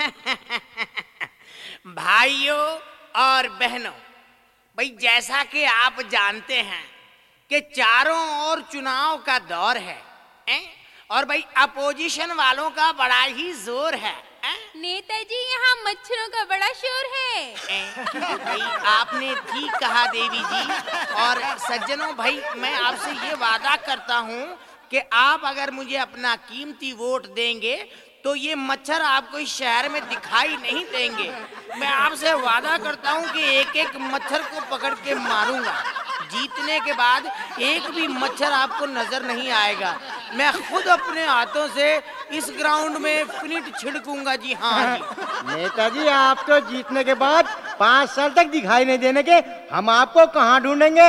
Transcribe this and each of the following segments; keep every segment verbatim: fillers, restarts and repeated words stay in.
भाइयों और बहनों, भाई जैसा कि आप जानते हैं कि चारों ओर चुनाव का दौर है, है? और भाई अपोजिशन वालों का बड़ा ही जोर है, है? नेताजी यहाँ मच्छरों का बड़ा शोर है। भाई आपने ठीक कहा देवी जी। और सज्जनों, भाई मैं आपसे ये वादा करता हूँ कि आप अगर मुझे अपना कीमती वोट देंगे तो ये मच्छर आपको इस शहर में दिखाई नहीं देंगे। मैं आपसे वादा करता हूँ कि एक एक मच्छर को पकड़ के मारूंगा। जीतने के बाद एक भी मच्छर आपको नजर नहीं आएगा। मैं खुद अपने हाथों से इस ग्राउंड में फिनिट छिड़कूंगा। जी हाँ जी। नेताजी, आप तो जीतने के बाद पाँच साल तक दिखाई नहीं देने के, हम आपको कहाँ ढूंढेंगे?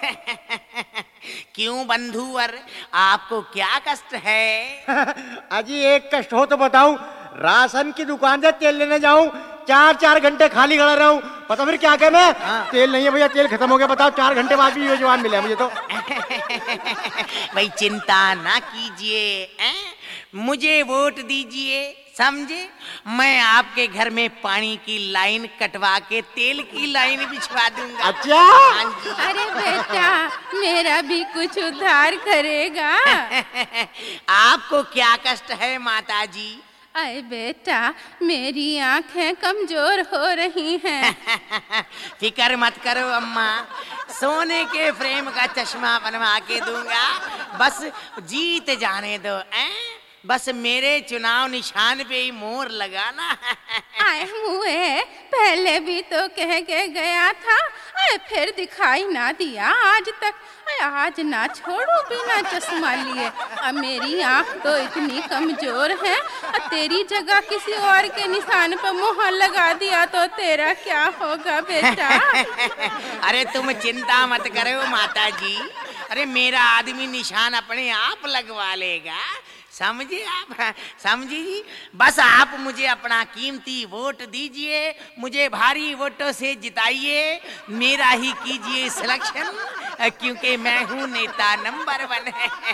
क्यों बंधुवर, आपको क्या कष्ट है? अजी एक कष्ट हो तो बताऊं। राशन की दुकान से तेल लेने जाऊं, चार चार घंटे खाली खड़ा रहूं, पता फिर क्या कह मैं? हाँ। तेल नहीं है भैया, तेल खत्म हो गया। बताओ, चार घंटे बाद भी ये जवाब मिला मुझे तो। भाई चिंता ना कीजिए, मुझे वोट दीजिए, समझे? मैं आपके घर में पानी की लाइन कटवा के तेल की लाइन बिछवा दूंगा। अच्छा? अरे बेटा, मेरा भी कुछ उद्धार करेगा। आपको क्या कष्ट है माता जी? अरे बेटा, मेरी आंखें कमजोर हो रही हैं। फिकर मत करो अम्मा, सोने के फ्रेम का चश्मा बनवा के दूंगा। बस जीत जाने दो, हैं? बस मेरे चुनाव निशान पे ही मोहर लगाना। आए हुए पहले भी तो कह के गया था, आए फिर दिखाई ना दिया आज तक। आज ना छोड़ो बिना चश्मा लिए। अब मेरी आँख तो इतनी कमजोर है, तेरी जगह किसी और के निशान पर मोहर लगा दिया तो तेरा क्या होगा बेटा? अरे तुम चिंता मत करो माता जी, अरे मेरा आदमी निशान अपने आप लगवा लेगा, समझे आप? समझी जी? बस आप मुझे अपना कीमती वोट दीजिए, मुझे भारी वोटों से जिताइए, मेरा ही कीजिए सिलेक्शन, क्योंकि मैं हूँ नेता नंबर वन।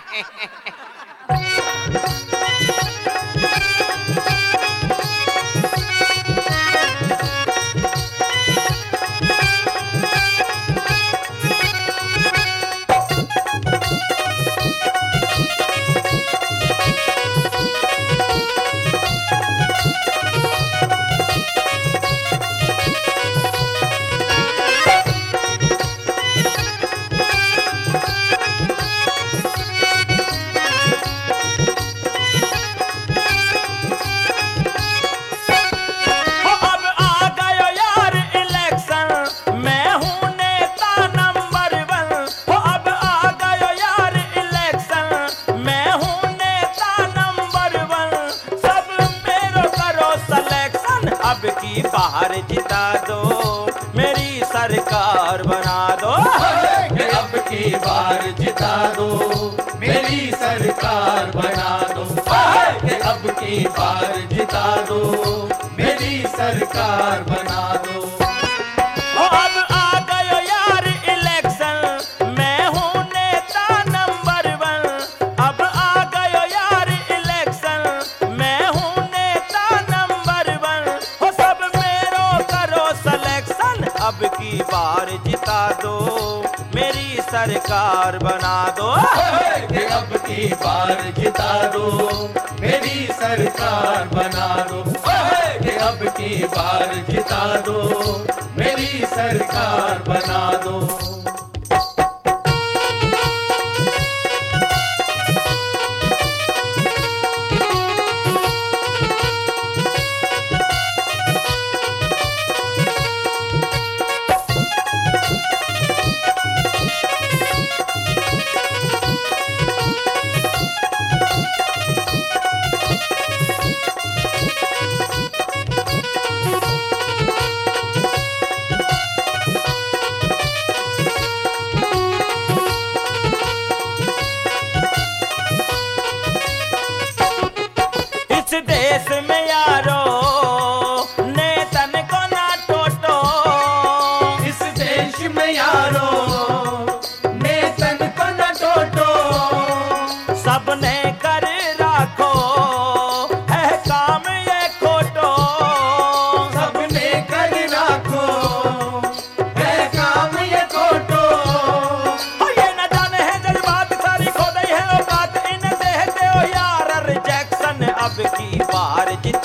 बाहर जिता दो, मेरी सरकार बना दो। अब की बार जिता दो, मेरी सरकार बना दो। अब की बार जिता दो, मेरी सरकार बना दो। अब आ गयो यार इलेक्शन, मैं हूँ नेता नंबर वन। अब आ गयो यार इलेक्शन, मैं हूँ नेता नंबर वन। हो सब मेरो करो सिलेक्शन, अब की बार जिता दो, मेरी सरकार बना दो। अब की बार जिता दो, मेरी सरकार बना दो। अब की बार जिता दो, मेरी सरकार बना दो।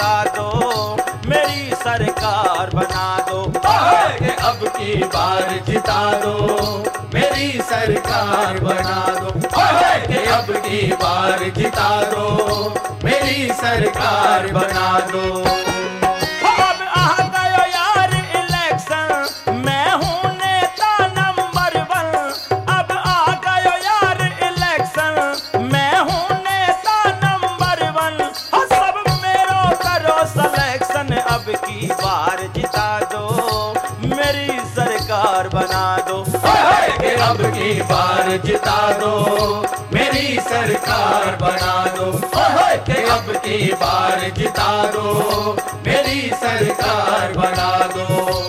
जिता दो, मेरी सरकार बना दो। कि अब की बार जिता दो, मेरी सरकार बना दो। कि अब की बार जिता दो, मेरी सरकार बना दो। अब आ गयो यार इलेक्शन, मैं हूँ नेता नंबर वन। अब आ गयो यार इलेक्शन, मैं हूँ नेता नंबर वन। हाँ, सब मेरो करो सिलेक्शन, अब की बार जिता दो, मेरी सरकार बना दो। कि अब की बार जिता दो, मेरी सरकार बना दो। कि अब की बार जिता दो, मेरी सरकार बना दो।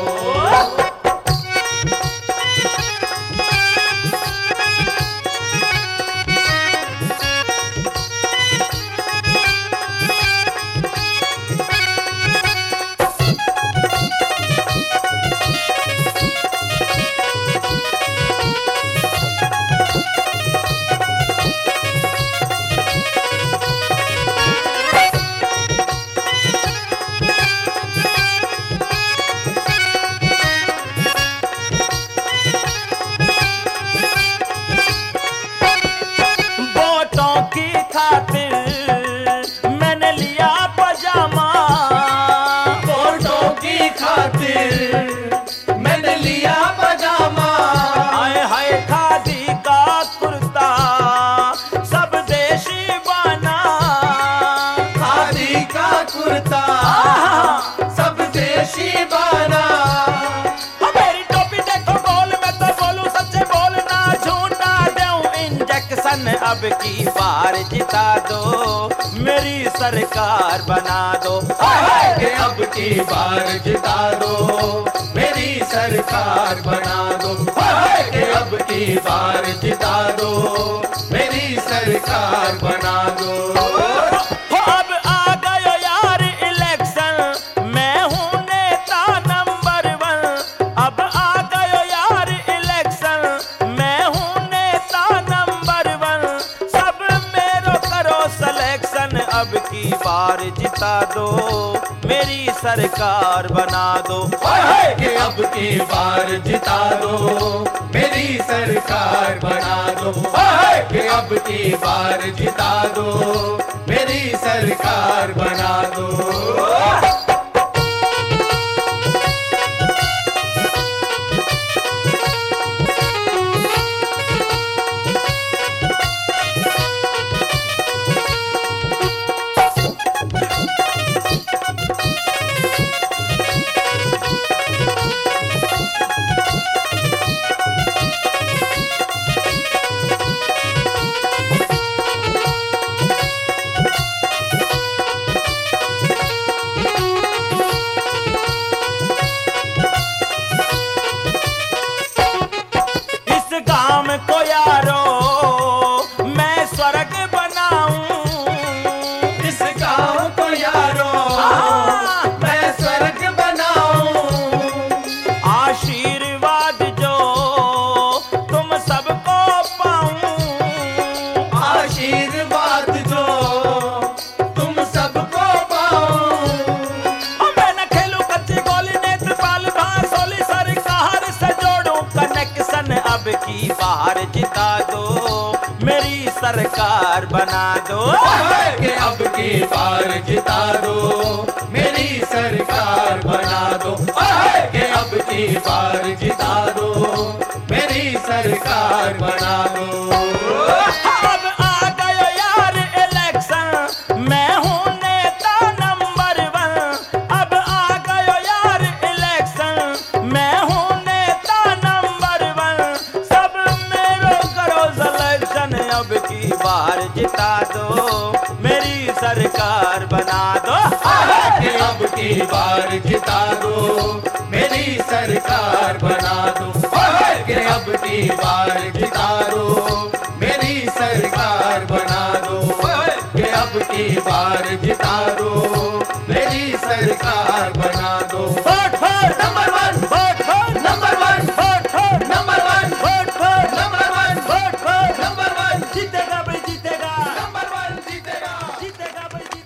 मैंने लिया पजामा, हाय हाय खादी का कुर्ता, सब देशी बना। खादी का कुर्ता, सब देशी बना। मेरी टोपी देखो गोल, मैं तो बोलूं सच्चे बोलना, झूठा दूं इंजेक्शन। अब की बार जिता दो, मेरी सरकार बना दो। कि अब की बार जिता दो, मेरी सरकार बना दो। कि अब की बार जिता दो, मेरी सरकार बना दो। अब आ गयो यार इलेक्शन, मैं हूँ नेता नंबर वन। अब आ गयो यार इलेक्शन, मैं हूँ नेता नंबर वन। सब मेरो करो सिलेक्शन, अब की बार जिता दो, मेरी सरकार बना दो। कि अब की बार जिता दो, मेरी सरकार बना दो। कि अब की बार जिता दो, मेरी सरकार बना दो। अब की बार जिता दो, मेरी सरकार बना दो। कि अब की बार जिता दो, मेरी सरकार बना दो। कि अब की बार जिता दो, मेरी सरकार बना दो। अब आ गयो यार इलेक्शन, मैं हूँ नेता नंबर वन। अब आ गयो यार इलेक्शन, मैं हूँ नेता नंबर वन। सब मेरो करो सिलेक्शन, अब की बार जिता दो, मेरी सरकार बना दो। कि अब की बार जिता दो, मेरी सरकार बना दो। कि अब की बार जिता दो, मेरी सरकार बना दो। कि अब की बार जिता दो,